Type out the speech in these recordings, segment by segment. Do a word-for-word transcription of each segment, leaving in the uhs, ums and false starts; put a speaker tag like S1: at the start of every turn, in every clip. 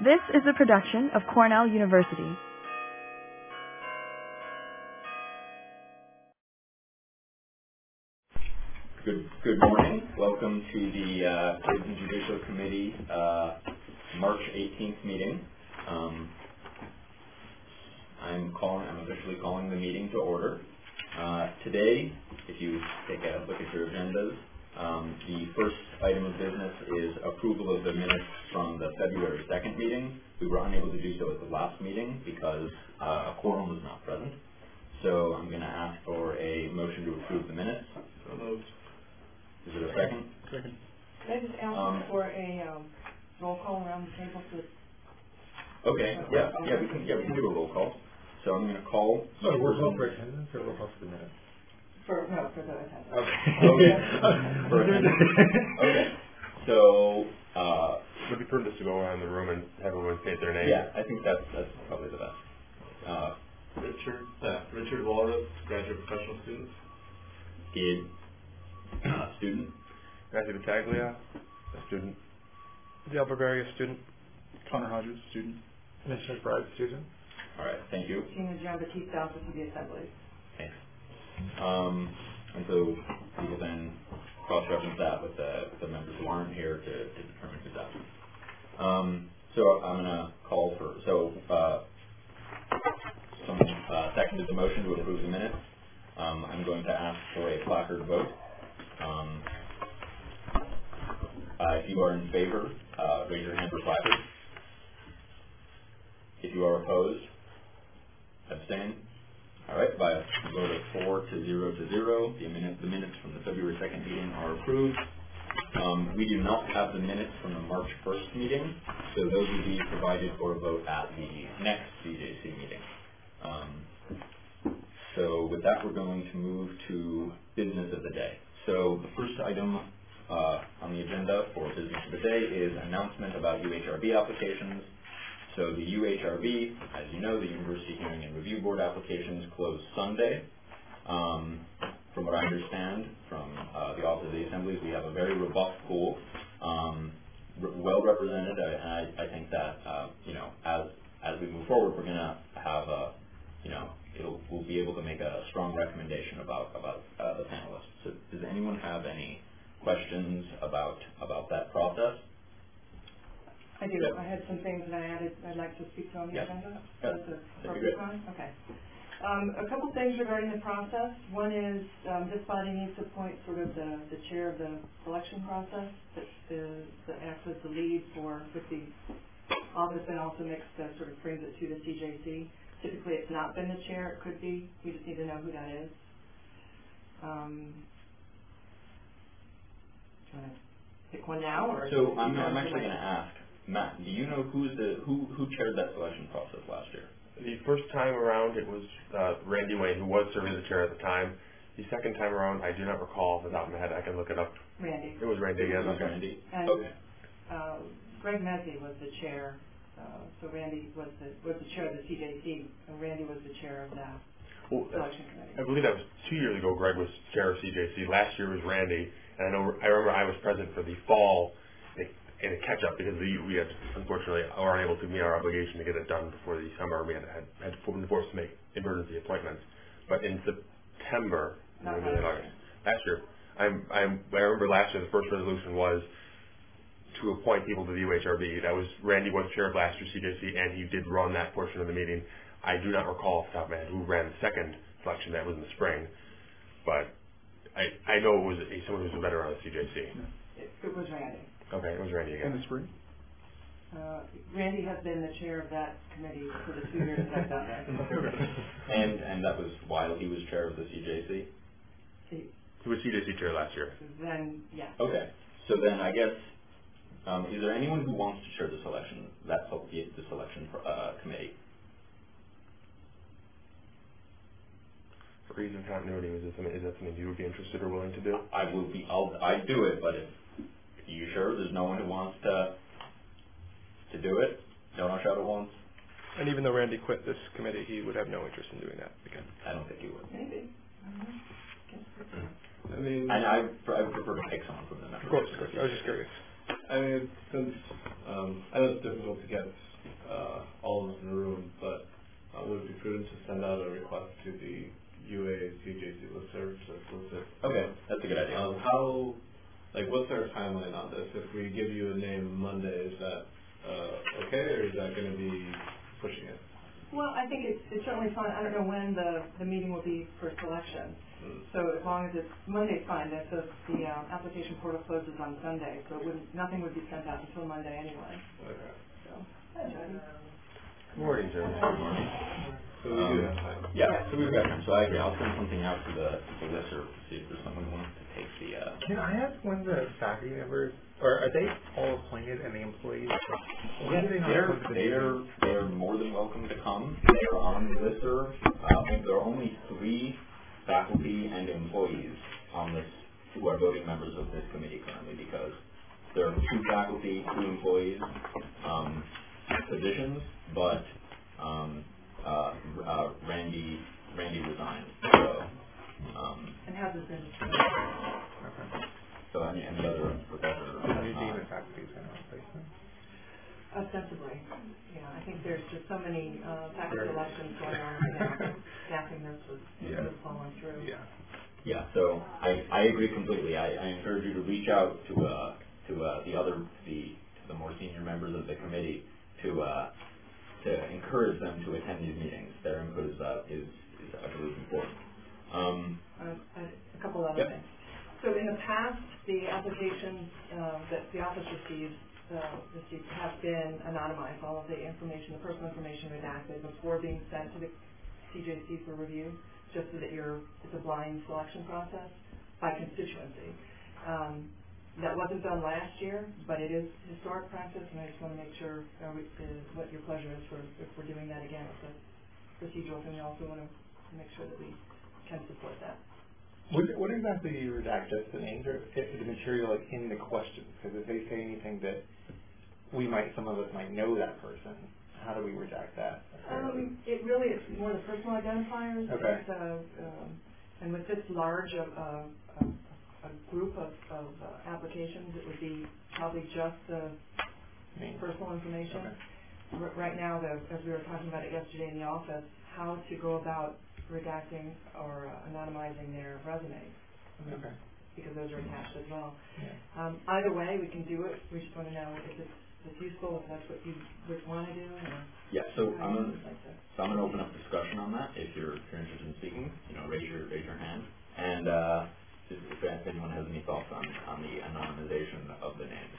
S1: This is a production of Cornell University.
S2: Good, good morning. Welcome to the uh, Kids and Judicial Committee uh, March eighteenth meeting. Um, I'm calling. I'm officially calling the meeting to order. Uh, today, if you take a look at your agendas, um, the first item of business is approval of the minutes from the February second meeting. We were unable to do so at the last meeting because uh, a quorum was not present. So I'm going to ask for a motion to approve the minutes.
S3: So moved.
S2: Is it a second?
S3: Second.
S4: Can I just ask
S2: Um,
S4: for a um, roll call around the table to...
S2: Okay, yeah, yeah, we can, yeah, we can do a roll call. So I'm going to call.
S3: No, roll call for attendance or roll call for the minutes?
S4: For, no, for the attendance.
S3: Okay.
S2: Okay. For attendance. Okay. So, uh,
S3: Would it be prudent to go around the room and have everyone state their name?
S2: yeah, I think that's, that's probably the best. Uh,
S5: Richard, uh, Richard Walrus, graduate professional student.
S2: Id, uh, student.
S3: Matthew Battaglia, a student.
S6: Dale Bavaria, student.
S5: Connor Hodges, student.
S3: Commissioner Bride, student.
S2: All right, thank you.
S4: Tina Giambattista, also to the assembly.
S2: Thanks. Um, and so we will then cross-reference that with the, the members who aren't here to, to determine who's absent. Um, so I'm going to call for, so uh, someone uh, seconded the motion to approve the minutes. Um, I'm going to ask for a placard vote. Um, uh, if you are in favor, uh, raise your hand for placard. If you are opposed, abstain. All right, by a vote of four to zero to zero, the, minute, the minutes from the February second meeting are approved. Um, we do not have the minutes from the March first meeting, so those will be provided for a vote at the next C J C meeting. Um, so with that, we're going to move to business of the day. So the first item uh, on the agenda for business of the day is announcement about U H R B applications. So the U H R B, as you know, the University Hearing and Review Board applications close Sunday. Um, from what I understand from uh, the Office of the Assemblies, we have a very robust pool, um, r- well represented, uh, and I, I think that uh, you know, as as we move forward, we're going to have a, you know, it'll, we'll be able to make a strong recommendation about about uh, the panelists. So does anyone have any questions about about that process?
S4: I do.
S2: Yep.
S4: I had some things that I added I'd like to speak to on the
S2: Yep.
S4: agenda.
S2: Yep.
S4: That's a
S2: That'd be
S4: appropriate time? Okay. Um, a couple things regarding the process. One is um, this body needs to appoint sort of the, the chair of the selection process that, the, that acts as the lead for with the office and also makes the, sort of brings it to the C J C. Typically it's not been the chair. It could be. We just need to know who that is. Um, do you want to pick one now? Or
S2: So I'm, I'm actually going to ask, Matt, do you know who's the who who chaired that selection process last year?
S3: The first time around, it was uh, Randy Wayne, who was serving as the chair at the time. The second time around, I do not recall off the top of my head. I can look it up.
S4: Randy.
S3: It was Randy again.
S2: It was
S3: Okay.
S2: Randy.
S4: And
S2: Okay.
S4: uh, Greg Mezzi was the chair, uh, so Randy was the was the chair of the C J C, and Randy was the chair of the
S3: Well, uh,
S4: selection committee.
S3: I believe that was two years ago. Greg was chair of C J C. Last year was Randy, and I know I remember I was present for the fall in a catch-up because we, we had unfortunately were unable to meet our obligation to get it done before the summer. We had had, had been forced to make emergency appointments. But in September,
S4: Not
S3: maybe in
S4: last
S3: August, last year, I'm, I'm, I remember last year the first resolution was to appoint people to the U H R B. That was Randy was chair of last year's C J C, and he did run that portion of the meeting. I do not recall off the top of my head who ran the second selection. That was in the spring, but I, I know it was a, someone who was a veteran of the C J C.
S4: It, it was Randy.
S3: Okay, it was Randy again.
S5: In the spring?
S4: Uh, Randy has been the chair of that committee for the two years that I've done there.
S2: And and that was while he was chair of the C J C?
S4: He,
S3: He was C J C chair last year.
S4: then, yeah.
S2: Okay. So then I guess, um, is there anyone who wants to chair the selection, that the, the selection uh, committee?
S3: For reason of continuity, is, this, is that something you would be interested or willing to do?
S2: I will be, I'll, I'd do it, but if, are you sure there's no one who wants to, to do it? No one shout at once?
S6: And even though Randy quit this committee, he would have no interest in doing that again.
S2: I don't think he would.
S4: Maybe. Mm-hmm.
S5: I mean,
S2: And I, I would prefer to pick someone from the members.
S6: Of course, of course. I was just curious.
S5: I mean, since um, I know it's difficult to get uh, all of us in the room, but uh, would it be prudent to send out a request to the U A C J C listserv to solicit?
S2: Okay, that's a good idea.
S5: Um, how, like, what's our timeline on this? If we give you a name Monday, is that uh, okay, or is that going to be pushing it?
S4: Well, I think it's, it's certainly fine. I don't know when the, the meeting will be for selection.
S5: Mm.
S4: So as long as it's Monday's fine. That the, the um, application portal closes on Sunday, so it wouldn't, nothing would be sent out until Monday anyway.
S5: Okay.
S4: So, hi, Jody.
S3: Good morning, Jim.
S2: Good morning.
S5: So we do have time.
S2: Yeah, so we've got time. So I agree. I'll send something out to the, to the listserv to see if there's someone who wants to take the, uh,
S6: Can I ask when the faculty members, or are they all appointed and the employees? When do they not
S2: they're,
S6: come to the
S2: they're,
S6: meeting?
S2: they're more than welcome to come. They're on the listserv. Uh, there are only three faculty and employees on this who are voting members of this committee currently, because there are two faculty, two employees, um, positions, but um, uh, uh, Randy Randy resigned. So, um,
S4: And hasn't been.
S6: Okay.
S2: so any, any other professor.
S6: The new dean
S2: Uh,
S6: of faculty is going to replace them?
S4: Ostensibly, yeah. I think there's just so many uh, faculty
S6: Right.
S4: elections going on right now. Staffing this was,
S6: Yeah.
S4: was falling through.
S6: Yeah.
S2: Yeah, so I, I agree completely. I, I encourage you to reach out to uh, to uh, the other the to the more senior members of the committee to uh, to encourage them to attend these meetings. Their input is uh, is, is I believe important. Um,
S4: Uh, a couple other
S2: Yep.
S4: things. So in the past, the applications uh, that the office receives uh, received have been anonymized. All of the information, the personal information redacted before being sent to the C J C for review, just so that you're, it's a blind selection process by constituency. Um, that wasn't done last year, but it is historic practice, and I just want to make sure uh, we, uh, what your pleasure is for if we're doing that again. It's a procedural thing. We also want to make sure that we can support that.
S6: What, what exactly do you redact? Just the names or if the material like in the question? Because if they say anything that we might, some of us might know that person, how do we redact that?
S4: Um, it really is more the personal identifiers.
S6: Okay.
S4: It's, uh, um, and with this large of uh, a, a group of, of uh, applications, it would be probably just the
S6: Names.
S4: personal information.
S6: Okay.
S4: R- right now, the, as we were talking about it yesterday in the office, how to go about redacting or uh, anonymizing their resumes. I mean,
S6: Okay.
S4: because those are attached as well.
S6: Yeah.
S4: Um, either way, we can do it. We just want to know if it's, if it's useful, if that's what you would want to do. Or
S2: yeah, so
S4: how
S2: I'm
S4: you
S2: gonna,
S4: would like to.
S2: so I'm gonna open up discussion on that. If you're, if you're interested in speaking, you know, raise your raise your hand. And uh, if, if anyone has any thoughts on on the anonymization of the names,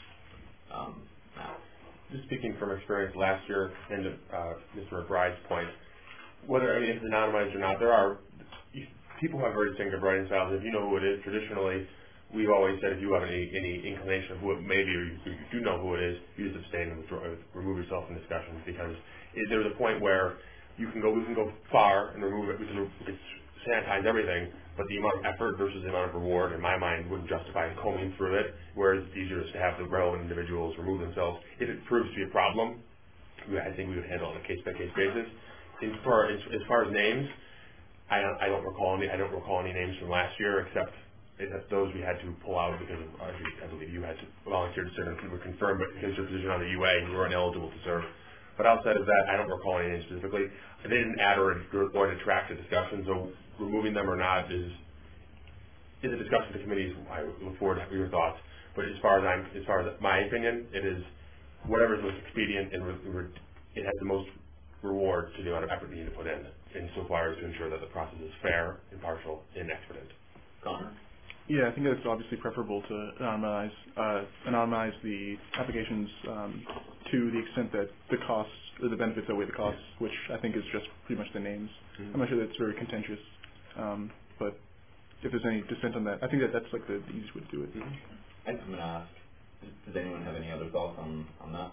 S2: um, Matt.
S3: Just speaking from experience last year, and uh, Mister McBride's point, whether I mean if it's anonymized or not, there are people who have very distinctive writing styles. If you know who it is, traditionally, we've always said if you have any any inclination of who it may be, or you, you do know who it is, you just abstain and withdraw, remove yourself from discussions, because it, there's a point where you can go we can go far and remove it. We can, we can sanitize everything, but the amount of effort versus the amount of reward, in my mind, wouldn't justify combing through it. Whereas it's easier just to have the relevant individuals remove themselves. If it proves to be a problem, I think we would handle it on a case-by-case basis. In far, as, as far as names, I don't, I don't recall any. I don't recall any names from last year, except except those we had to pull out because of. I believe you had to volunteer to serve and were confirmed, but because your position on the U A, you were ineligible to serve. But outside of that, I don't recall any names specifically. They didn't add or, or detract the discussion, so removing them or not is is a discussion the committees. I look forward to your thoughts. But as far as I'm, as far as my opinion, it is whatever is most expedient and re, re, it has the most reward to the amount of effort you need to put in, insofar as to ensure that the process is fair, impartial, and expedient.
S2: Connor?
S7: Yeah, I think it's obviously preferable to anonymize uh, anonymize the applications um, to the extent that the costs or the benefits outweigh the costs, which I think is just pretty much the names.
S3: Mm-hmm.
S7: I'm not sure that's very contentious, um, but if there's any dissent on that, I think that that's like the, the easiest way to do it.
S2: Mm-hmm. I'm going to ask, does anyone have any other thoughts on, on that?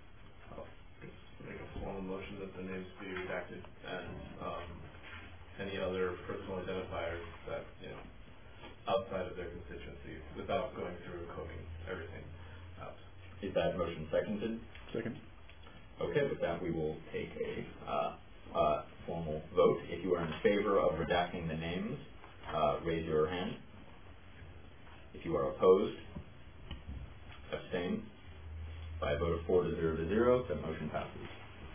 S5: Make a formal motion that the names be redacted and um, any other personal identifiers that, you know, outside of their constituency without going through coding everything out.
S2: Is that motion seconded?
S7: Second.
S2: Okay, with that we will take a uh, uh, formal vote. If you are in favor of redacting the names, uh, raise your hand. If you are opposed, Abstain? By a vote of four to zero to zero, the motion passes.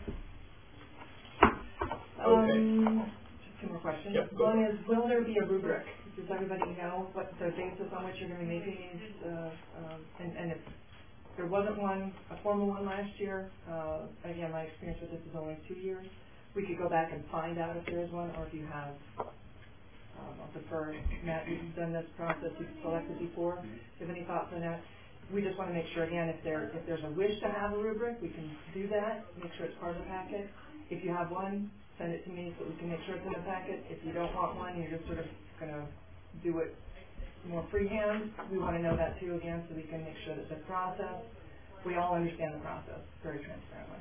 S2: Okay.
S4: Um, just two more questions.
S2: Yep, go.
S4: One is, will there be a rubric? Does everybody know what the basis on which you're going to be making these? Uh, um, and, and if there wasn't one, a formal one last year, uh, again, my experience with this is only two years. We could go back and find out if there is one, or if you have. Um, I'll defer. Matt, you've done this process. You've selected before. Do you have any thoughts on that? We just want to make sure, again, if there if there's a wish to have a rubric, we can do that. Make sure it's part of the packet. If you have one, send it to me so we can make sure it's in the packet. If you don't want one, you're just sort of going to do it more freehand. We want to know that too, again, so we can make sure that the process, we all understand the process very transparently.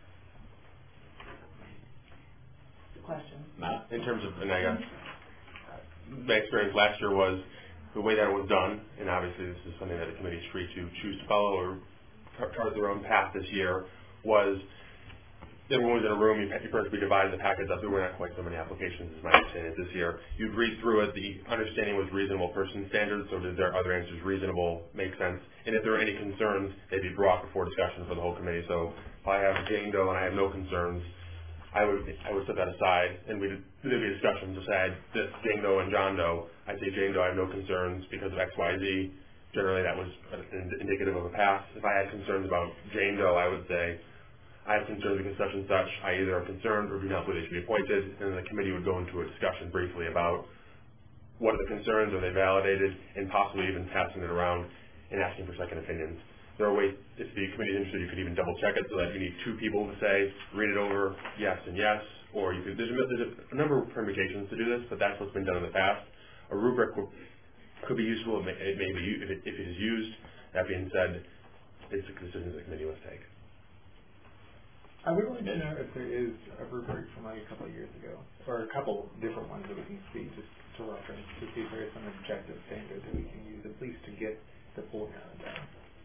S4: Question?
S2: Matt?
S3: In terms of, and I guess, my experience last year was the way that it was done, and obviously this is something that the committee is free to choose to follow or chart their own path this year, was everyone was in a room, you, you first we divided the packets up. There were not quite so many applications as my understanding this year. You'd read through it, the understanding was reasonable person standards, so did their other answers reasonable, make sense, and if there were any concerns, they'd be brought before discussion for the whole committee. So if I have Jane Doe and I have no concerns, I would I would set that aside, and we'd there'd be a discussion to say this Jane Doe and John Doe. I'd say Jane Doe, I have no concerns because of X, Y, Z. Generally, that was indicative of a pass. If I had concerns about Jane Doe, I would say I have concerns because such and such. I either am concerned or do not believe they should be appointed, and the committee would go into a discussion briefly about what are the concerns, are they validated, and possibly even passing it around and asking for second opinions. There are ways, if the committee is interested, you could even double check it so that you need two people to say, read it over, yes and yes, or you could, there's a, there's a number of permutations to do this, but that's what's been done in the past. A rubric will, could be useful, it may, it may be, if it, if it is used. That being said, it's a decision the committee must take.
S6: I would like to know if there is a rubric from like a couple of years ago, or a couple different ones that we can see, just to reference, to see if there is some objective standard that we can use, at least to get the full count down.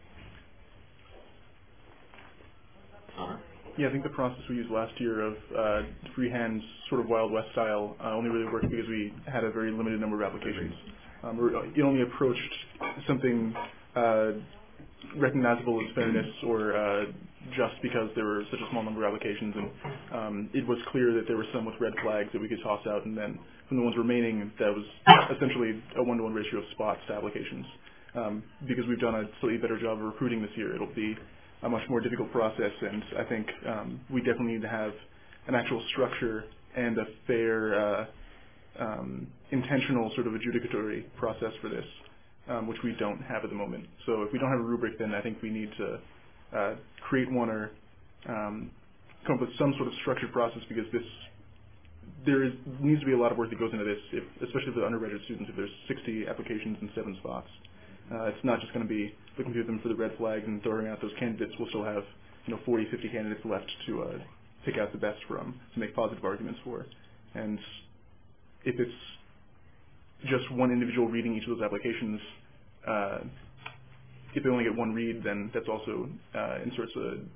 S2: Uh-huh.
S7: Yeah, I think the process we used last year of uh, freehand, sort of Wild West style, uh, only really worked because we had a very limited number of applications. Um, it only approached something uh, recognizable as fairness or uh, just because there were such a small number of applications, and um, it was clear that there were some with red flags that we could toss out, and then from the ones remaining, that was essentially a one-to-one ratio of spots to applications. Um, because we've done a slightly better job of recruiting this year, it'll be a much more difficult process, and I think um, we definitely need to have an actual structure and a fair, uh, um, intentional sort of adjudicatory process for this, um, which we don't have at the moment. So if we don't have a rubric, then I think we need to uh, create one or um, come up with some sort of structured process, because this there is, needs to be a lot of work that goes into this, if, especially for the undergraduate students. If there's sixty applications and seven spots, uh, it's not just going to be looking through them for the red flags and throwing out those candidates. We'll still have, you know, forty, fifty candidates left to uh, pick out the best from, to make positive arguments for. And if it's just one individual reading each of those applications, uh, if they only get one read, then that's also uh, inserts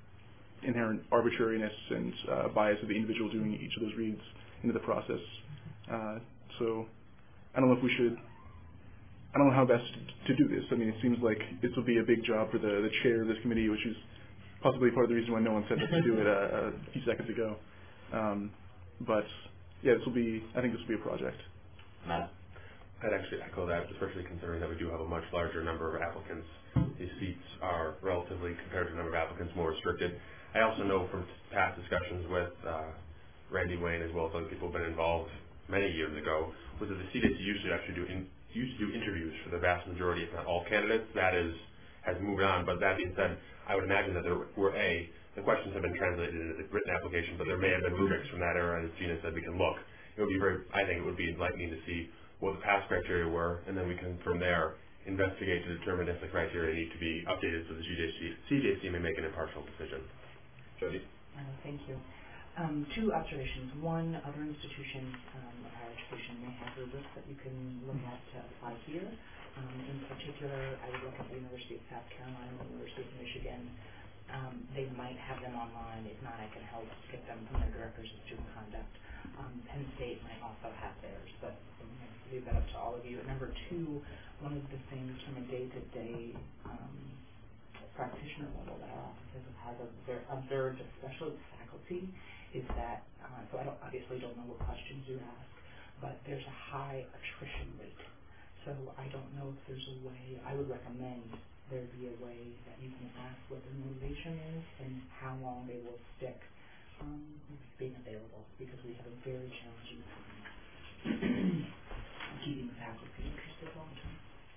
S7: a inherent arbitrariness and uh, bias of the individual doing each of those reads into the process. Uh, so I don't know if we should, I don't know how best to do this. I mean, it seems like this will be a big job for the, the chair of this committee, which is possibly part of the reason why no one said to do it uh, a few seconds ago. Um, but yeah, this will be, I think this will be a project.
S2: Matt?
S3: I'd actually echo that, especially considering that we do have a much larger number of applicants. These seats are relatively, compared to the number of applicants, more restricted. I also know from past discussions with uh, Randy Wayne, as well as other people who have been involved many years ago, was that the C D C used to actually do in, used to do interviews for the vast majority, if not all candidates. That is has moved on. But that being said, I would imagine that there were a the questions have been translated into the written application, but there may have been rubrics from that era. As Gina said, we can look. It would be very. I think it would be enlightening to see what the past criteria were, and then we can, from there, investigate to determine if the criteria need to be updated so the C J C may make an impartial decision.
S2: Jody?
S8: Uh, thank you. Um, two observations. One, other institutions um, of higher education may have rubrics that you can look at to apply here. Um, in particular, I would look at the University of South Carolina, the University of Michigan. Um, they might have them online. If not, I can help get them from their directors of student conduct. Um, Penn State might also have theirs, but leave that up to all of you. And number two, one of the things from a day-to-day um, practitioner level that our office has observed, observed especially with faculty, is that, uh, so I don't, obviously don't know what questions you ask, but there's a high attrition rate. So I don't know if there's a way, I would recommend there be a way that you can ask what their motivation is and how long they will stick um, being available, because we have a very challenging time keeping faculty interested long term.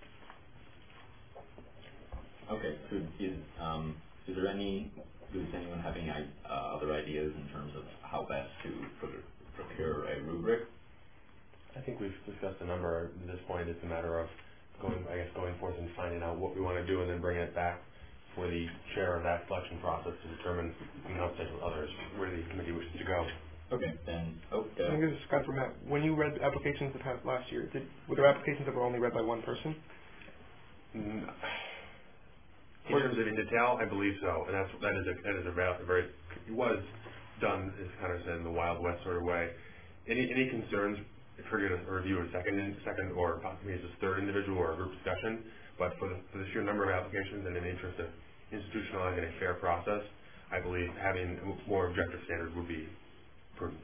S2: Okay, so is, um, is there any, does anyone have any uh, other ideas in terms of how best to pro- procure a rubric?
S3: I think we've discussed a number. At this point, it's a matter of going, I guess, going forth and finding out what we want to do, and then bringing it back for the chair of that selection process to determine, in conversation with others, where the committee wishes to go.
S2: Okay, then, oh,
S9: I think this is Scott from Matt. When you read applications that passed last year, did, were there applications that were only read by one person?
S3: Mm. In terms of in detail, I believe so, and that's that is a that is a very it was done, as kind of said, in the Wild West sort of way. Any any concerns triggered a review of a second second or possibly as a third individual or a group discussion, but for the, for the sheer number of applications and in the interest of institutionalizing a fair process, I believe having a more objective standard would be prudent.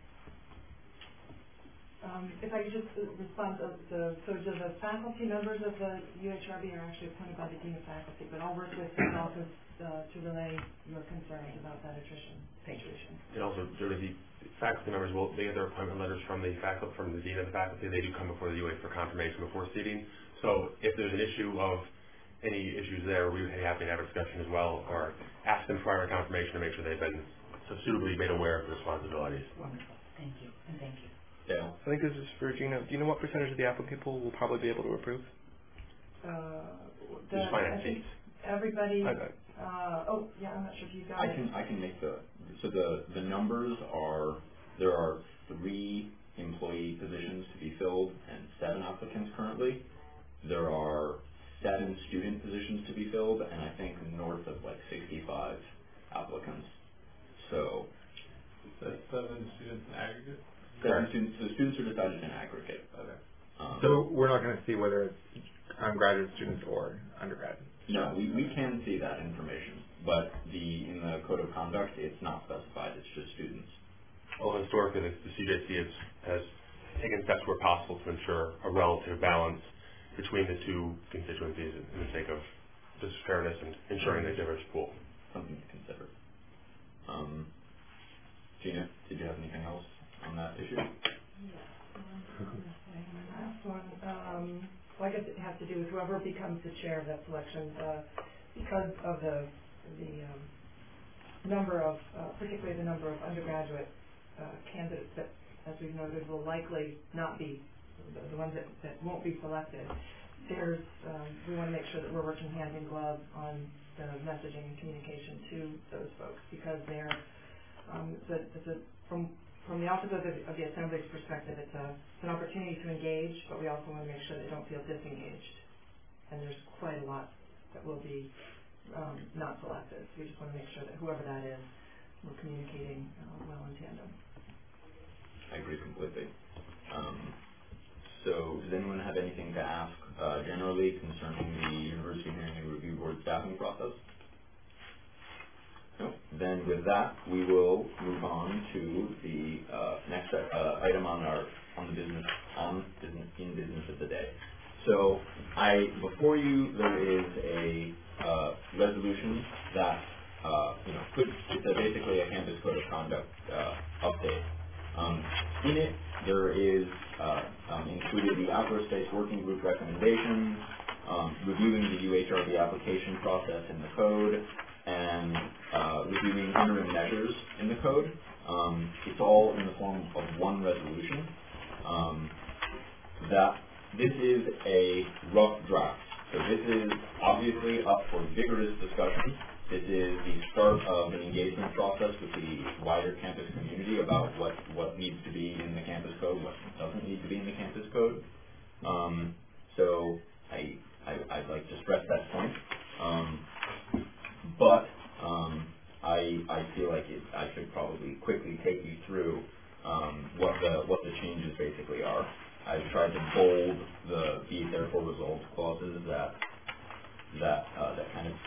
S4: Um, if I could just uh, respond to the, so do the faculty members of the U H R B are actually appointed by the Dean of Faculty, but I'll work with his office uh, to relay your concerns about that attrition situation.
S3: And also, sort of the faculty members will, they get their appointment letters from the faculty, from the Dean of the Faculty. They do come before the U H for confirmation before seating. So if there's an issue of any issues there, we would be happy to have a discussion as well, or ask them prior to confirmation to make sure they've been suitably made aware of the responsibilities.
S8: Wonderful. Thank you, and thank you.
S2: Yeah.
S9: I think this is for Gina. Do you know what percentage of the applicant pool will probably be able to approve?
S4: Uh, the,
S3: Just finance
S4: I think
S3: seats.
S4: everybody,
S9: I, I,
S4: uh, oh, yeah, I'm not sure if you got
S2: I
S4: it.
S2: can I can make the so the the numbers are there are three employee positions to be filled and seven applicants currently. There are seven student positions to be filled, and I think north of like sixty-five applicants. So
S5: That's seven students in aggregate?
S2: seven students. So students are decided in aggregate.
S5: Okay.
S2: Um,
S6: So we're not going to see whether it's um, graduate students or undergraduate.
S2: no, we, we can see that information, but the in the code of conduct it's not specified. It's just students.
S3: Well, historically, the, the C J C has, has taken steps where possible to ensure a relative balance between the two constituencies in the sake of just fairness and ensuring the diverse pool.
S2: Something to consider. Um, Gina, did you have anything else on that issue?
S4: Last one, um, well, I guess it has to do with whoever becomes the chair of that selection, uh, because of the the um, number of, uh, particularly the number of undergraduate uh, candidates that, as we've noted, will likely not be the, the ones that, that won't be selected. There's, um, we want to make sure that we're working hand in glove on the messaging and communication to those folks, because they're um, it's a, it's a, from From the Office of the, of the Assembly's perspective, it's, a, it's an opportunity to engage, but we also want to make sure they don't feel disengaged. And there's quite a lot that will be um, not selected. So we just want to make sure that whoever that is, we're communicating uh, well in tandem.
S2: I agree completely. Um, so does anyone have anything to ask uh, generally concerning the University Hearing and Review Board staffing process? No. Then with that, we will move on to the uh, next uh, item on our on the business on business in business of the day. So I before you there is a uh, resolution that uh, you know could it's a, basically a campus code of conduct uh, update. Um, in it, there is uh, um, included the outdoor space working group recommendations, um, reviewing the U H R B application process in the code, and uh, reviewing interim measures in the code. Um, it's all in the form of one resolution. Um, that this is a rough draft. So this is obviously up for vigorous discussion. This is the start of an engagement process with the wider campus community about what, what needs to be in the campus code, what doesn't need to be in the campus code. Um, so I, I, I'd like to stress that point. Um, But um, I, I feel like it, I should probably quickly take you through um, what the what the changes basically are. I've tried to bold the be it therefore resolved clauses that that uh, that kind of encapsulate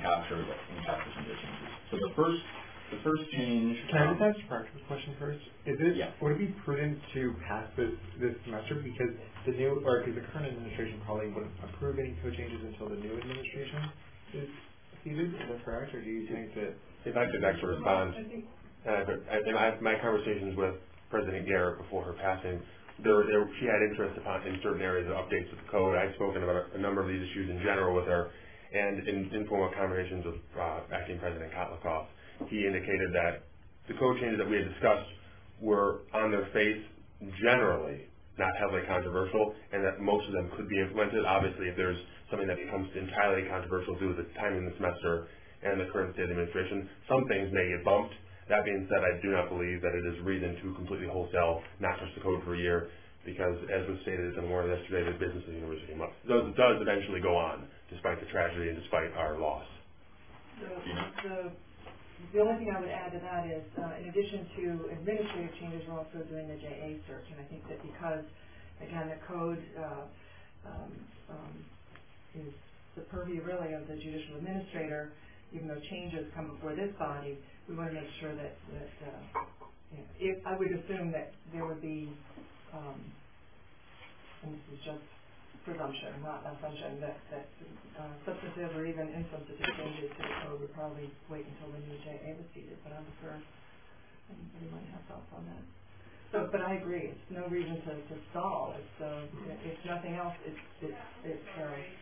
S2: capture capture some of the changes. So the first the first change.
S6: Can I
S2: um,
S6: just ask a practical question first? Is it
S2: Yeah.
S6: would it be prudent to pass this this semester because the new or because the current administration probably wouldn't approve any code changes until the new administration is seated? Is that correct, or do you think that?
S3: If I could actually respond, uh, but I, in my, my conversations with President Garrett before her passing, there, there, she had interest upon, in certain areas of updates of the code. I've spoken about a, a number of these issues in general with her, and in informal conversations with uh, Acting President Kotlikov, he indicated that the code changes that we had discussed were on their face generally not heavily controversial, and that most of them could be implemented. Obviously, if there's something that becomes entirely controversial due to the timing of the semester and the current state of administration, some things may get bumped. That being said, I do not believe that it is reason to completely wholesale not touch the code for a year, because as was stated in the morning yesterday, the business of the university must, does, does eventually go on, despite the tragedy and despite our loss.
S4: The, the, the only thing I would add to that is, uh, in addition to administrative changes, we're also doing the J A search, and I think that because, again, the code uh, um, um, is the purview really of the judicial administrator, even though changes come before this body, we want to make sure that, that uh, you know, if I would assume that there would be, um, and this is just presumption, not assumption, that, that uh, substantive or even insubstantive changes to the code would probably wait until the new J A was seated, but I'm sure anybody might have thoughts on that. So, but I agree, it's no reason to, to stall. It's, uh, if nothing else, it's, it's, it's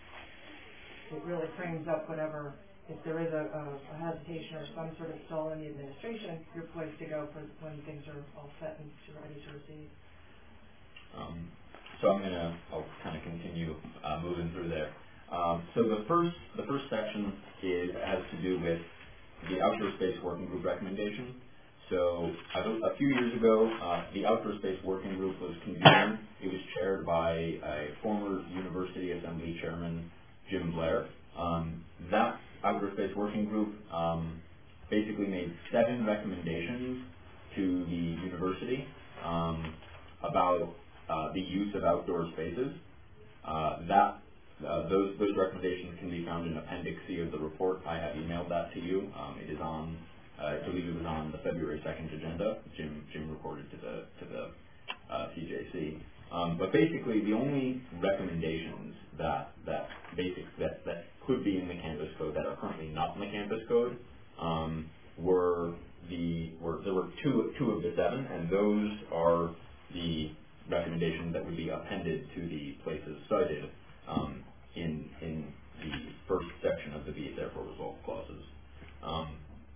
S4: uh, it really frames up whatever. If there is a, a, a hesitation or some sort of stall in the administration, you're poised to go for when things are all set and ready to receive.
S2: Um, so I'm gonna, I'll kind of continue uh, moving through there. Um, so the first, the first section is has to do with the Outdoor Space Working Group recommendation. So a, a few years ago, uh, the Outdoor Space Working Group was convened. It was chaired by a former University Assembly Chairman, Jim Blair. Um, that Outdoor Space Working Group um, basically made seven recommendations to the university um, about uh, the use of outdoor spaces. Uh, that uh, those those recommendations can be found in Appendix C of the report. I have emailed that to you. Um, it is on, uh, I believe it was on the February second agenda. Jim Jim reported to the to the uh, C J C. Um, but basically, the only recommendations that that basic that, that could be in the campus code that are currently not in the campus code um, were the were there were two two of the seven, and those are the recommendations that would be appended to the places cited um, in in the first section of the be it therefore resolved clauses. Um,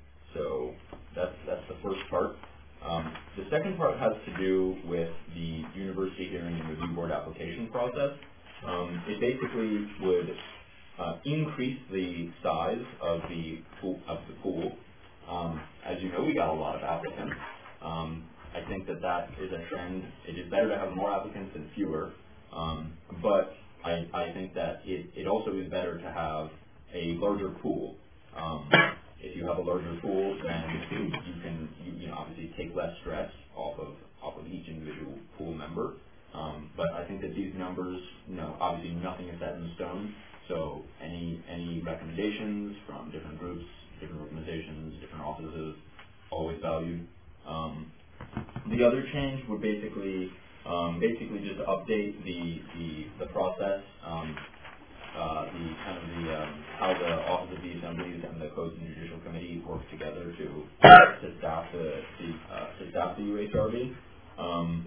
S2: so that's that's the first part. Um, the second part has to do with the university hearing and review board application process. Um, it basically would uh, increase the size of the pool. Of the pool. Um, as you know, we got a lot of applicants. Um, I think that that is a trend. It is better to have more applicants than fewer, um, but I, I think that it, it also is better to have a larger pool. Um, If you have a larger pool, then you can, you, you know, obviously take less stress off of off of each individual pool member. Um, but I think that these numbers, you know, obviously nothing is set in stone. So any any recommendations from different groups, different organizations, different offices, always valued. Um, the other change would basically um, basically just update the the the process. Um, Uh, the kind of the um, how the Office of the Assemblies and the Codes and Judicial Committee work together to to staff the, the uh, to staff the U H R B. Um,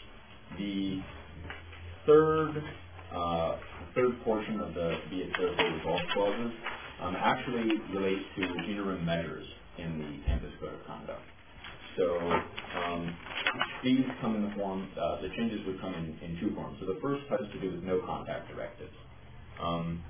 S2: the third uh, third portion of the be it therefore resolved clauses um, actually relates to interim measures in the Campus Code of Conduct. So um, these come in the form. Uh, the changes would come in, in two forms. So the first has to do with no contact directives. Um,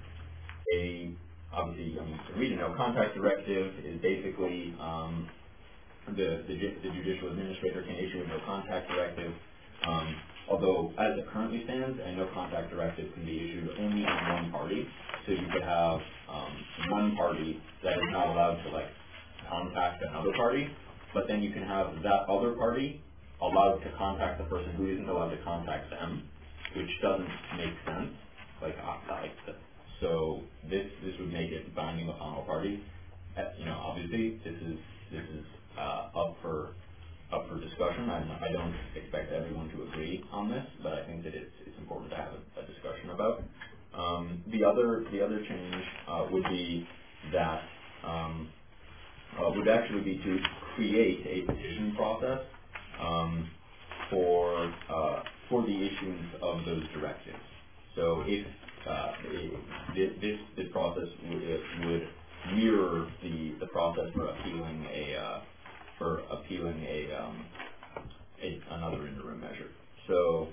S2: a obviously, I mean, to read a no contact directive is basically um, the, the the judicial administrator can issue a no contact directive. Um, although, as it currently stands, a no contact directive can be issued only on one party. So you could have um, one party that is not allowed to like contact another party, but then you can have that other party allowed to contact the person who isn't allowed to contact them, which doesn't make sense. Like, uh, like the so this this would make it binding upon all parties. Uh, you know, obviously this is this is uh, up for up for discussion. I'm, I don't expect everyone to agree on this, but I think that it's it's important to have a, a discussion about. Um, the other the other change uh, would be that um, uh, would actually be to create a petition process um, for uh, for the issuance of those directives. So if uh, this, this this process would, would mirror the the process for appealing a uh, for appealing a, um, a another interim measure. So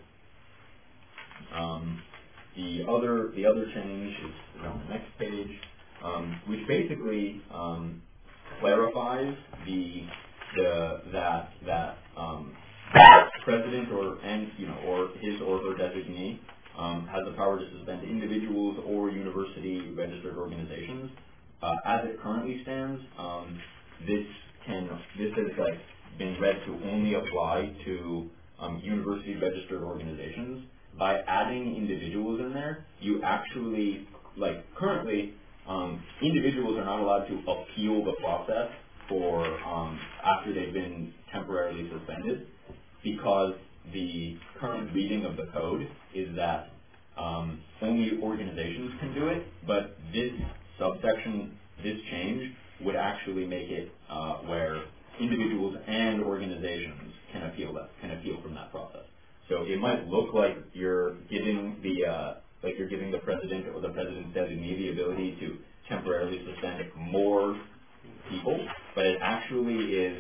S2: um, the other the other change is on the next page, um, which basically um, clarifies the the that that um, president or and you know or his or her designee um, has the power to suspend individuals or university registered organizations. Uh, as it currently stands, um, this can this has like been read to only apply to um, university registered organizations. By adding individuals in there, you actually like currently um, individuals are not allowed to appeal the process for um, after they've been temporarily suspended, because the current reading of the code is that um, only organizations can do it, but this subsection, this change, would actually make it uh, where individuals and organizations can appeal that, can appeal from that process. So it might look like you're giving the uh, like you're giving the president or the president's designee the ability to temporarily suspend more people, but it actually is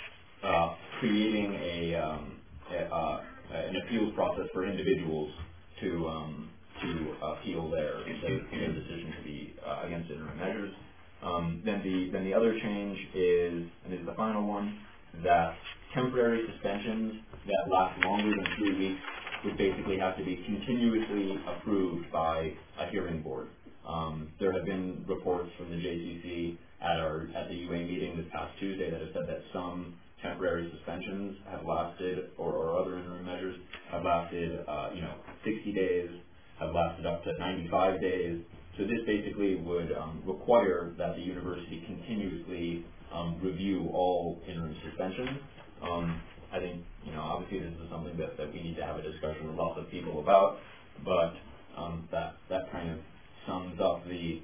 S2: uh, creating a, um, a uh, an appeals process for individuals to um, to appeal their their, their decision to be uh, against interim measures. Um, then the then the other change is, and this is the final one, that temporary suspensions that last longer than three weeks would basically have to be continuously approved by a hearing board. Um, there have been reports from the J C C at our at the U A meeting this past Tuesday that have said that some temporary suspensions have lasted, or, or other interim measures have lasted, uh, you know, sixty days, have lasted up to ninety-five days. So this basically would um, require that the university continuously um, review all interim suspensions. Um, I think, you know, obviously this is something that, that we need to have a discussion with lots of people about, but um, that that kind of sums up the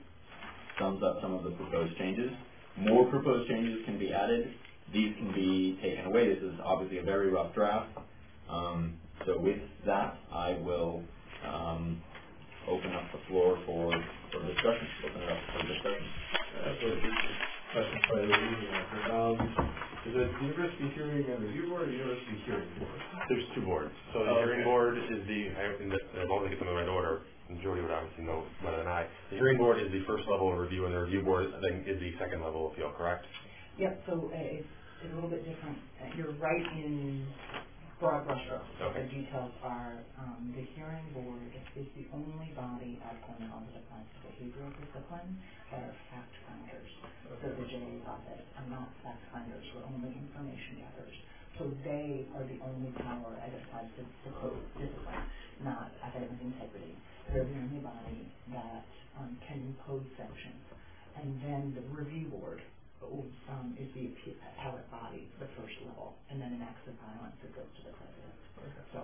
S2: sums up some of the proposed changes. More proposed changes can be added. These can be taken away. This is obviously a very rough draft. Um, so with that, I will um, open up the floor for, for discussion. Open it up for discussion.
S5: Uh, so question for the meeting. Um, is it University Hearing and Review Board or University Hearing Board?
S3: There's two boards. So the
S5: Oh,
S3: hearing
S5: okay.
S3: board is the, I I won't get them in the right order, and Jody would obviously know better than I. The hearing board is the first level of review, and the review board then is the second level of appeal, correct?
S8: Yep, so uh, it's, it's a little bit different. Uh, you're right in broad brushstrokes.
S3: Okay.
S8: The details are um, the hearing board is the only body at Cornell that applies to behavioral discipline that are fact finders. So the J A's office are not fact finders, we're only information gatherers. So they are the only power as it applies to the code discipline, not academic integrity. They're the only body that um, can impose sanctions. And then the review board um, is the appellate body, the first level, and then in acts of violence it goes to the president.
S5: Okay.
S8: So,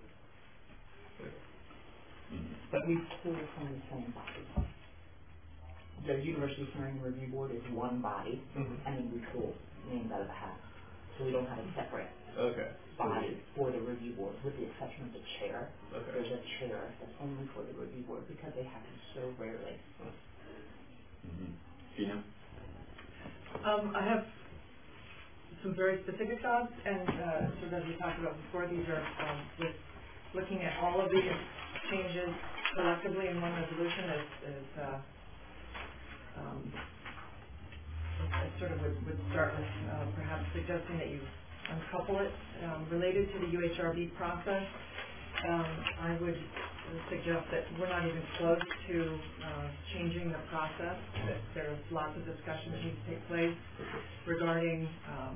S8: but we pull from the same body. The University Hearing Review Board is one body,
S5: Mm-hmm.
S8: and then we pull names out of the hat. So we don't have a separate
S5: Okay.
S8: body for the review board, with the exception of the chair.
S5: Okay.
S8: There's a chair that's only for the review board because they happen so rarely.
S2: Mm-hmm. Gina?
S4: Um, I have some very specific thoughts, and uh, sort of as we talked about before, these are um, with looking at all of these changes collectively in one resolution is, is uh, um, I sort of would, would start with uh, perhaps suggesting that you uncouple it um, related to the U H R B process. Um, I would suggest that we're not even close to uh, changing the process, that there's lots of discussion that needs to take place regarding um,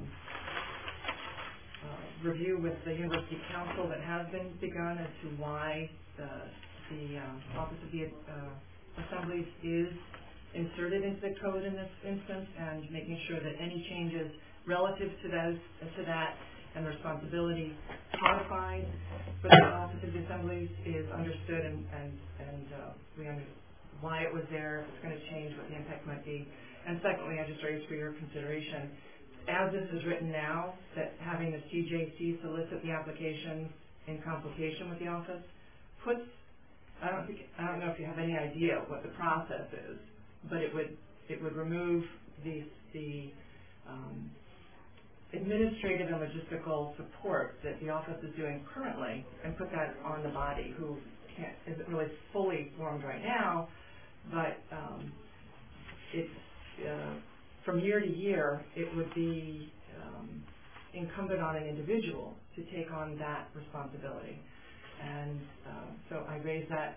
S4: uh, review with the University Council that has been begun as to why the, the um, Office of the uh, assemblies is inserted into the code in this instance, and making sure that any changes relative to those to that and responsibility codified for the Office of the Assemblies is understood, and and, and uh, we understand why it was there, if it's going to change, what the impact might be. And secondly, I just raised for your consideration, as this is written now, that having the C J C solicit the application in consultation with the office puts, I don't think, I don't know if you have any idea what the process is, but it would it would remove the the um, administrative and logistical support that the office is doing currently, and put that on the body, who can't, isn't really fully formed right now, but um, it's uh, from year to year it would be um, incumbent on an individual to take on that responsibility. And um, so I raise that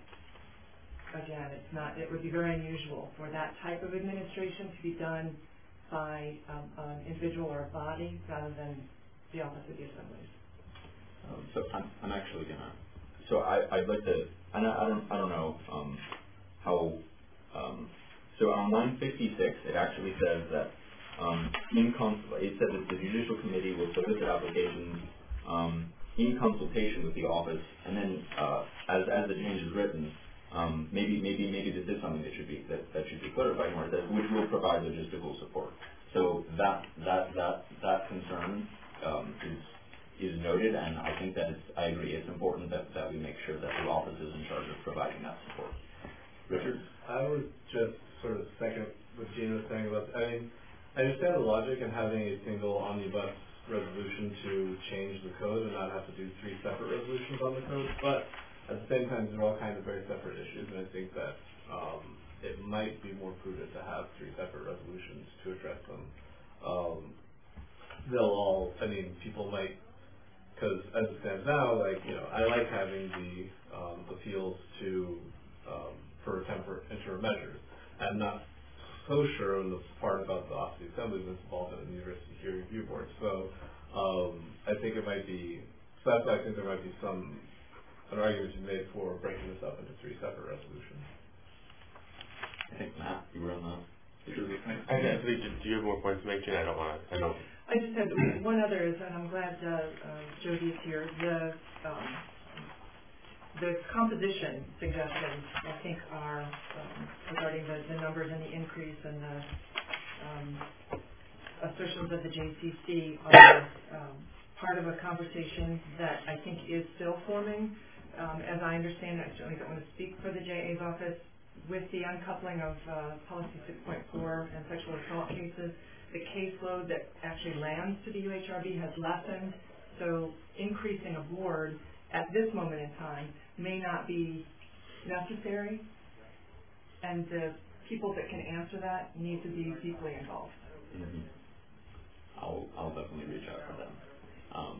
S4: again. It's not. It would be very unusual for that type of administration to be done by um, an individual or a body rather than the Office of the Assemblies.
S2: Um, so I'm, I'm actually gonna. So I, I'd like to. I don't. I don't, I don't know um, how. Um, so on line fifty-six, it actually says that um, in cons- it said that the Judicial Committee will solicit applications um, in consultation with the office, and then uh, as as the change is written, um, maybe maybe maybe this is something that should be that, that should be clarified more. That which will provide logistical support. So that that that that concern um, is is noted, and I think that it's, I agree, it's important that, that we make sure that the office is in charge of providing that support. Richard?
S5: I would just sort of second what Gene was saying about, I mean, I understand the logic in having a single omnibus resolution to change the code and not have to do three separate resolutions on the code, but at the same time, they're all kind of very separate issues, and I think that um, it might be more prudent to have three separate resolutions to address them. Um, they'll all, I mean, people might, because as it stands now, like, you know, I like having the um, appeals to, um, for temporary interim measures. I'm not so sure on the part about the Office of the Assembly that's involved in the University Hearing Review Board. So um, I think it might be, so that's why I think there might be some, an argument to be made for breaking this up into three separate resolutions.
S2: I think Matt, you were on that.
S3: I guess, do you have more points to make, Jen? I don't want to, I know.
S4: I just had one other, is, and I'm glad uh, uh, Jody is here. The um, the composition suggestions, I think, are um, regarding the, the numbers and the increase and the um, assertions of the J C C are um, part of a conversation that I think is still forming. Um, as I understand it, I certainly don't want to speak for the J A's office. With the uncoupling of uh, Policy six point four and sexual assault cases, the caseload that actually lands to the U H R B has lessened, so increasing a board at this moment in time may not be necessary, and the people that can answer that need to be deeply involved.
S2: Mm-hmm. I'll, I'll definitely reach out to them. Um,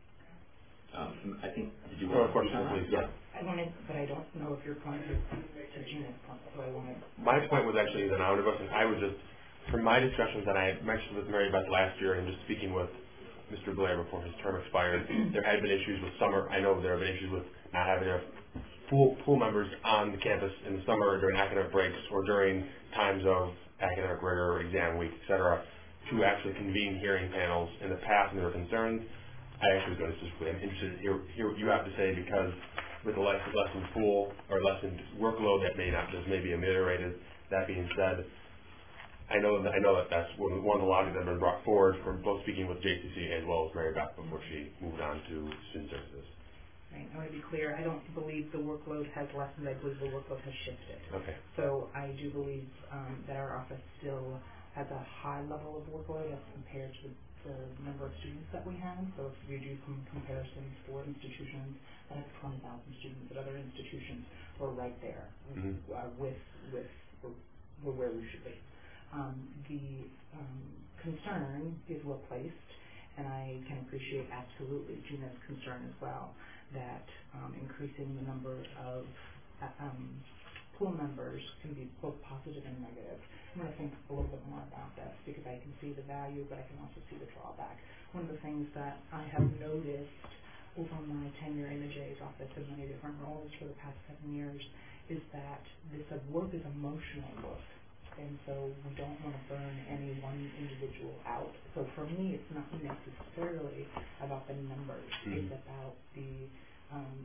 S2: um, I think, did you want to question, please? Yeah.
S8: I wanted, but I don't know if you're pointing to Gina's point, so I wanted.
S3: My point was actually that omnibus, and I was just, from my discussions that I had mentioned with Mary Beth last year, and just speaking with Mister Blair before his term expired, there had been issues with summer. I know there have been issues with not having enough pool, pool members on the campus in the summer during academic breaks or during times of academic rigor, exam week, et cetera, to actually convene hearing panels. In the past, and there were concerns. I actually was going to just, I'm interested to hear, hear what you have to say, because with the less, lessened pool or lessened workload that may not just maybe ameliorated. That being said, I know that I know that that's one, one of the logic that has been brought forward from both speaking with J C C as well as Mary Beth before she moved on to student services.
S8: Right. I want to be clear. I don't believe the workload has lessened. I believe the workload has shifted.
S3: Okay.
S8: So I do believe um, that our office still has a high level of workload as compared to the number of students that we have. So if you do some comparisons for institutions that have twenty thousand students at other institutions, we're right there mm-hmm. uh, with with we're, we're where we should be. Um, the um, concern is well placed, and I can appreciate absolutely Gina's concern as well, that um, increasing the number of uh, um, pool members can be both positive and negative. I'm going to think a little bit more about this because I can see the value, but I can also see the drawback. One of the things that I have noticed over my tenure in the J A's office in many different roles for the past seven years is that this uh, work is emotional work. And so we don't want to burn any one individual out. So for me, it's not necessarily about the numbers. Mm-hmm. It's about the um,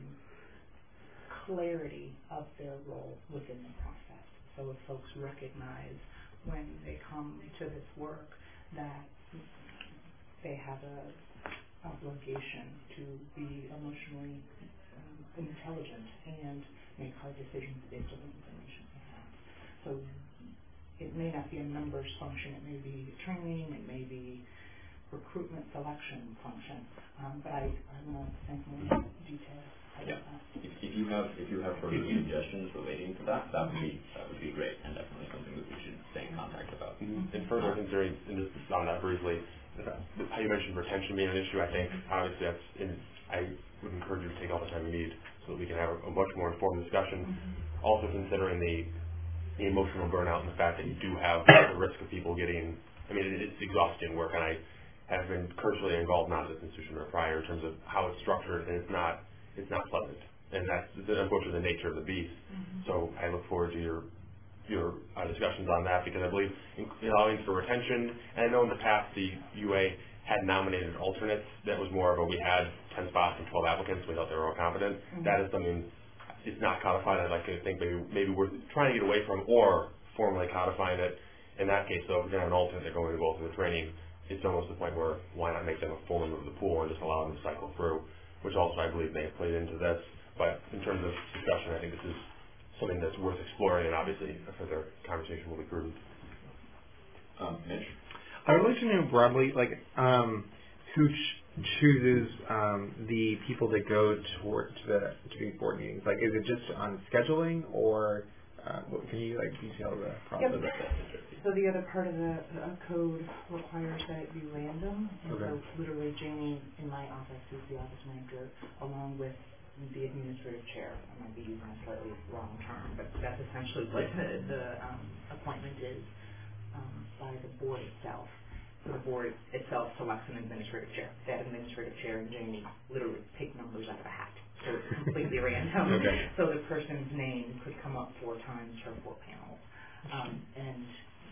S8: clarity of their role within the process. So if folks recognize when they come to this work that they have a obligation to be emotionally um, intelligent and make hard decisions based on the information they have. So it may not be a numbers function, it may be training, it may be recruitment selection function, um, but I, I'm going to think more detail about
S2: yeah.
S8: that.
S2: If, if you have if you have further suggestions relating to that, that would be that would be great, and definitely something that we should stay in contact about.
S3: Mm-hmm. And further considering, and just on that briefly, how you mentioned retention being an issue, I think obviously that's, in, I would encourage you to take all the time you need so that we can have a, a much more informed discussion. Mm-hmm. Also considering the the emotional burnout and the fact that you do have the risk of people getting, I mean, it, it's exhausting work, and I have been personally involved not at this institution or prior in terms of how it's structured, and it's not, it's not pleasant, and that's the, unfortunately the nature of the beast. Mm-hmm. So I look forward to your your uh, discussions on that, because I believe in allowing for retention, and I know in the past the U A had nominated alternates that was more of a, we had ten spots and twelve applicants, we thought they were all competent. Mm-hmm. That is something, it's not codified. I'd like to think maybe maybe we're trying to get away from, or formally codifying it. In that case, though, if we're going to have an alternate they're going to go through the training, it's almost the point where why not make them a full member of the pool and just allow them to cycle through, which also I believe may have played into this. But in terms of discussion, I think this is something that's worth exploring, and obviously a further conversation will be prudent.
S2: Um, Mitch?
S6: I would like to know broadly, like, um, who ch- chooses um, the people that go toward to the to these board meetings? Like, is it just on scheduling, or uh, what, can you like detail the process?
S8: Yep. So the other part of the uh, code requires that it be random, and okay. so literally Janie in my office, who's the office manager, along with the administrative chair. I might be using a slightly wrong term, but that's essentially what the, the um, appointment is um, by the board itself. So the board itself selects an administrative chair. That administrative chair and Jamie literally pick numbers out of a hat. So it's completely random. Okay. So the person's name could come up four times for four panels. Um, and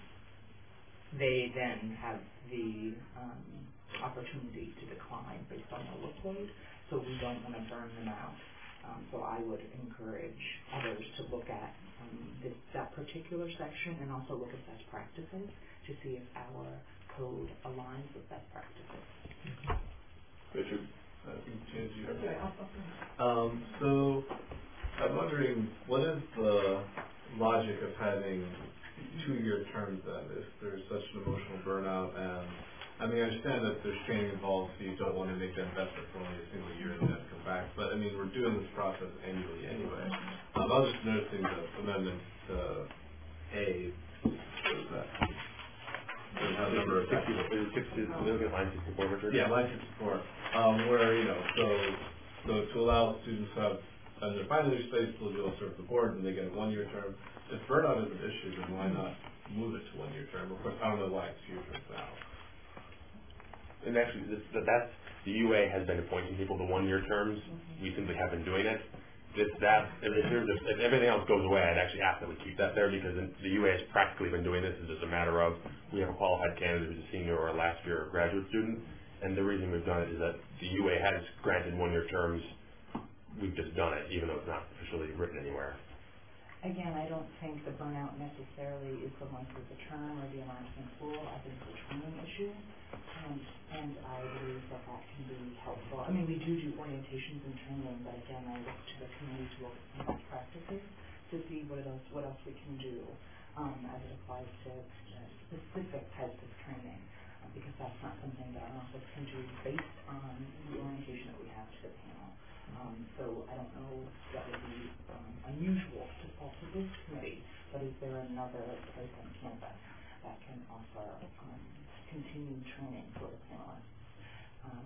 S8: they then have the um, opportunity to decline based on their workload. So we don't want to burn them out. Um, so I would encourage others to look at um, this, that particular section and also look at best practices to see if our code aligns with best practices.
S5: Richard, I think James, you have um, so I'm wondering, what is the logic of having two-year terms then, if there's such an emotional burnout? And I mean, I understand that there's training involved, so you don't want to make that investment for only a single year and then come back. But I mean, we're doing this process annually anyway. Um, I was just noticing the amendment to A. What is that? Number
S3: sixty, sixty, look at line sixty-four, Richard.
S5: Yeah, line sixty-four. Um, where, you know, so so to allow students to have, as they're finding their space, they'll go serve the board and they get a one-year term. If burnout is an issue, then why not move it to one-year term? Of course, I don't know why it's two terms now.
S3: And actually, this, that, that's, the U A has been appointing people to one-year terms. Mm-hmm. We simply have been doing it. This, that, if, if, if everything else goes away, I'd actually ask that we keep that there, because the U A has practically been doing this. It's just a matter of, we have a qualified candidate who's a senior or a last year graduate student, and the reason we've done it is that the U A has granted one-year terms. We've just done it, even though it's not officially written anywhere.
S8: Again, I don't think the burnout necessarily is the length of the term or the amount of pool. I think it's a training issue, um, and I believe that that can be helpful. I mean, we do do orientations and training, but again, I look to the community to look at best practices to see what else what else we can do um, as it applies to uh, specific types of training, uh, because that's not something that our office can do based on the orientation that we have to the panel. Um, so I don't know if that would be um, unusual to fall to this committee, but is there another place on campus that can offer um, continued training for the panelists? Um,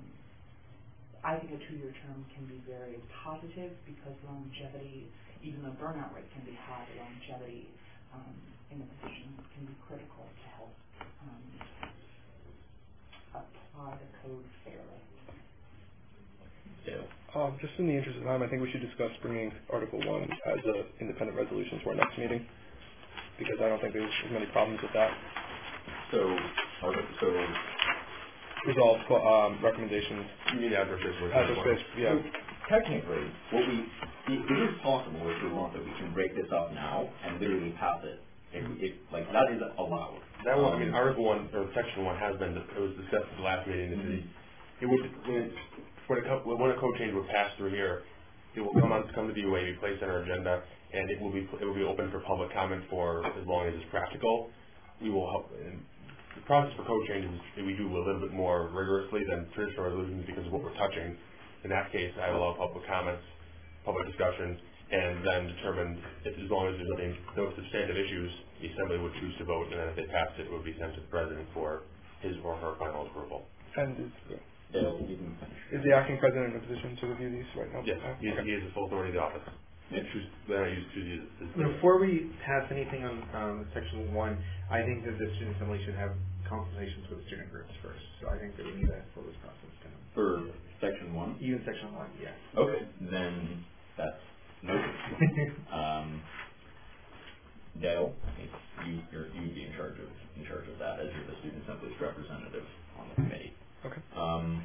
S8: I think a two-year term can be very positive because longevity, even though burnout rate can be high, longevity um, in a position can be critical to help um, apply the code fairly.
S6: Yeah. Uh,
S9: Um, just in the interest of time, I think we should discuss bringing Article one as an independent resolution to our next meeting, because I don't think there's as many problems with that.
S2: So, so
S9: Resolve um, recommendations.
S3: You mean address space?
S9: Address space, yeah.
S2: So technically, what we, it, it is possible if we want that we can break this up now and literally pass it. If, if like that is allowed.
S3: That one, I
S2: Um,
S3: mean, Article one or Section one has been, it was discussed at the last meeting.
S2: Mhm.
S3: It would, when, when a, co- when a code change would pass through here, it will come on, come to the U A, be placed on our agenda, and it will be, it will be open for public comment for as long as it's practical. We will help. And the process for code changes is we do a little bit more rigorously than traditional resolutions because of what we're touching. In that case, I allow public comments, public discussion, and then determine if, as long as there's nothing, no substantive issues, the Assembly would choose to vote, and then if they passed it, it would be sent to the President for his or her final approval.
S9: And is,
S2: Yeah, you can finish.
S9: is the acting president in a position to review these right now?
S3: Yes, he is,
S9: Okay.
S3: he is the full authority of the office.
S2: Yeah.
S3: Choose, then I use choose his- his-
S6: Before we pass anything on um, section one, I think that the student assembly should have consultations with student groups first. So I think that we need to follow this process down.
S2: For section one?
S6: Even section one, yes.
S2: Okay, then that's noted. um, Dale, you, you're, you'd be in charge of, in charge of that as you're the student assembly's representative on the committee.
S9: Okay.
S2: Um,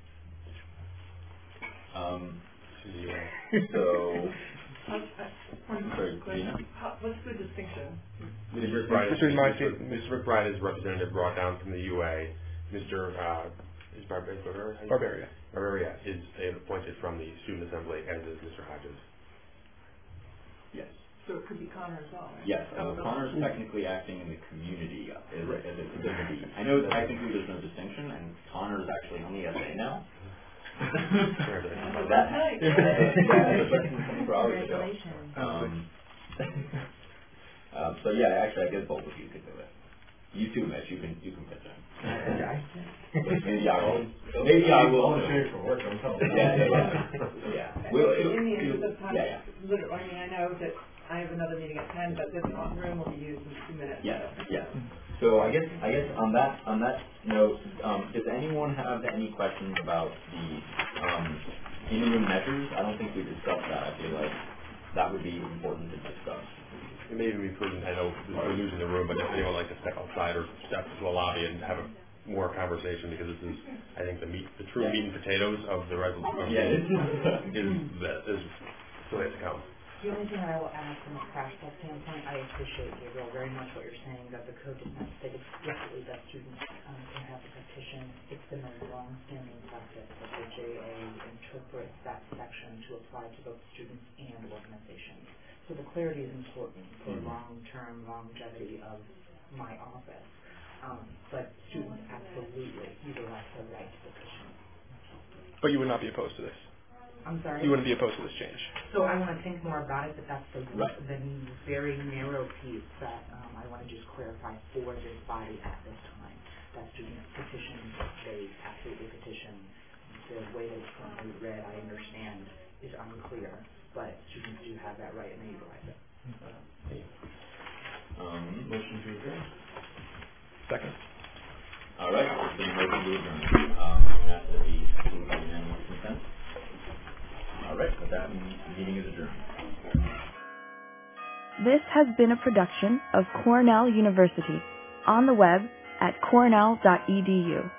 S2: um, so, I'm sorry, Gina?
S4: How, what's the distinction?
S3: Miz McBride is,
S9: Between my
S3: Miz
S9: team-
S3: Miz McBride is representative brought down from the U A. Mister Uh, is Barber- Barberia?
S9: Barberia.
S3: Barberia is appointed from the student assembly, as is Mister Hodges.
S2: Yes.
S4: So it could be Connor as well, right?
S2: Yes, uh, Connor's technically acting in the community as, a- as a community. I know that technically there's no distinction, and Connor is actually on the S A now. That,
S8: Congratulations.
S2: Um, uh, so yeah, actually, I guess both of you could do it. You too, Mitch. You can you can pitch in. Maybe I will. Maybe I will.
S5: Volunteering for work, I'm telling you.
S2: Yeah, yeah, yeah. yeah. We'll,
S4: In
S2: it'll-
S4: the interest of time,
S2: yeah, yeah.
S4: literally, I mean, I know that I have another meeting at ten, but this room will be used in two minutes.
S2: Yes, yes. So I guess I guess on that on that note, um, does anyone have any questions about the um, in-room measures? I don't think we discussed that. I feel like that would be important to discuss.
S3: It may even be prudent, I know we're losing the room, but if anyone would like to step outside or step to the lobby and have a more conversation, because this is, I think, the meat, the true
S2: Yeah.
S3: meat and potatoes of the resolution.
S2: Yeah, it is.
S3: is that is still yet to come.
S8: The only thing I will add from a crash test standpoint, I appreciate, Gabriel, very much what you're saying, that the code does not state explicitly that students um, can have the petition. It's been a long-standing practice that the J A interprets that section to apply to both students and organizations. So the clarity is important for
S2: Mm-hmm.
S8: long-term longevity of my office. Um, but students absolutely utilize their right to petition.
S9: But you would not be opposed to this?
S8: I'm sorry?
S9: You wouldn't be opposed to this change?
S8: So I want to think more about it, but that's the,
S2: Right.
S8: the very narrow piece that um, I want to just clarify for this body at this time. That students petition, they absolutely petition. The way that it's currently read, I understand, is unclear, but students do have that right and they utilize it.
S2: Um, motion to adjourn.
S9: Second.
S2: All right, it's been motion to adjourn. Um, I'm going to ask that it be approved by unanimous consent. All right, with that, meeting is adjourned.
S1: This has been a production of Cornell University, on the web at cornell dot e d u.